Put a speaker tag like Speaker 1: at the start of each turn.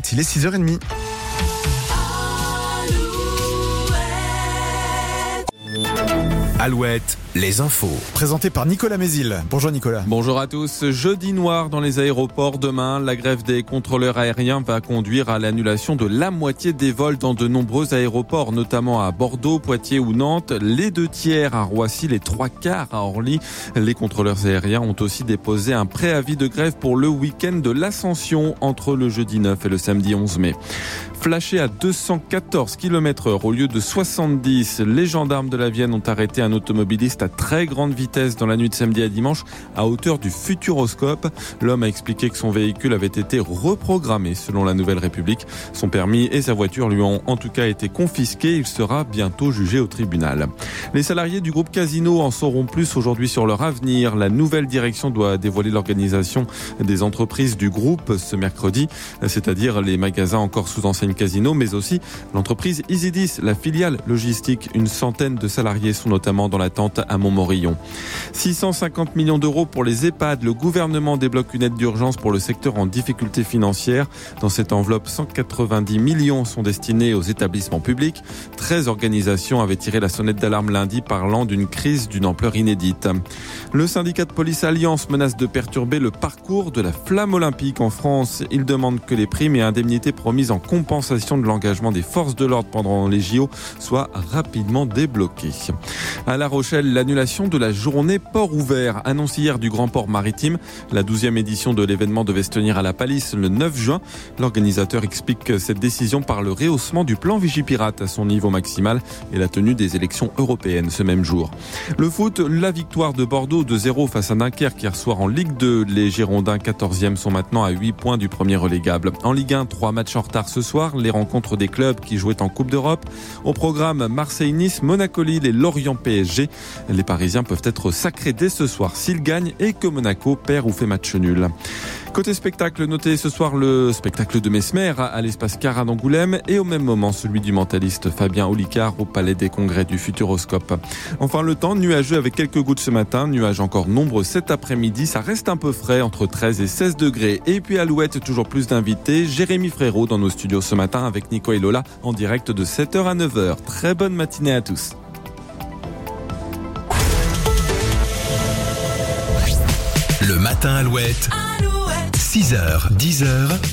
Speaker 1: Alouette, il est 6h30. Alouette, les infos. Présenté par Nicolas Mézil. Bonjour Nicolas.
Speaker 2: Bonjour à tous. Jeudi noir dans les aéroports. Demain, la grève des contrôleurs aériens va conduire à l'annulation de la moitié des vols dans de nombreux aéroports, notamment à Bordeaux, Poitiers ou Nantes. Les 2/3 à Roissy, les 3/4 à Orly. Les contrôleurs aériens ont aussi déposé un préavis de grève pour le week-end de l'Ascension entre le jeudi 9 et le samedi 11 mai. Flashé à 214 km/h au lieu de 70, les gendarmes de la Vienne ont arrêté un automobiliste à très grande vitesse dans la nuit de samedi à dimanche à hauteur du Futuroscope. L'homme a expliqué que son véhicule avait été reprogrammé selon la Nouvelle République. Son permis et sa voiture lui ont en tout cas été confisqués. Il sera bientôt jugé au tribunal. Les salariés du groupe Casino en sauront plus aujourd'hui sur leur avenir. La nouvelle direction doit dévoiler l'organisation des entreprises du groupe ce mercredi, c'est-à-dire les magasins encore sous enseigne Casino, mais aussi l'entreprise Isidis, la filiale logistique. Une centaine de salariés sont notamment dans l'attente à Montmorillon. 650 millions d'euros pour les EHPAD. Le gouvernement débloque une aide d'urgence pour le secteur en difficulté financière. Dans cette enveloppe, 190 millions sont destinés aux établissements publics. 13 organisations avaient tiré la sonnette d'alarme lundi parlant d'une crise d'une ampleur inédite. Le syndicat de police Alliance menace de perturber le parcours de la flamme olympique en France. Il demande que les primes et indemnités promises en compensation de l'engagement des forces de l'ordre pendant les JO soit rapidement débloquée. À La Rochelle, l'annulation de la journée port ouvert annoncée hier du Grand Port Maritime. La 12e édition de l'événement devait se tenir à la Palisse le 9 juin. L'organisateur explique cette décision par le rehaussement du plan Vigipirate à son niveau maximal et la tenue des élections européennes ce même jour. Le foot, la victoire de Bordeaux 2-0 face à Dunkerque hier soir en Ligue 2. Les Girondins 14e sont maintenant à 8 points du premier relégable. En Ligue 1, 3 matchs en retard ce soir. Les rencontres des clubs qui jouaient en Coupe d'Europe. Au programme, Marseille-Nice, Monaco-Lille et Lorient-PSG. Les Parisiens peuvent être sacrés dès ce soir s'ils gagnent et que Monaco perd ou fait match nul. Côté spectacle, notez ce soir le spectacle de Mesmer à l'espace Cara d'Angoulême et au même moment celui du mentaliste Fabien Olicard au Palais des Congrès du Futuroscope. Enfin, le temps nuageux avec quelques gouttes ce matin, nuages encore nombreux cet après-midi. Ça reste un peu frais, entre 13 et 16 degrés. Et puis Alouette, toujours plus d'invités. Jérémy Frérot dans nos studios ce matin avec Nico et Lola en direct de 7h à 9h. Très bonne matinée à tous.
Speaker 1: Le matin Alouette. 6h, 10h.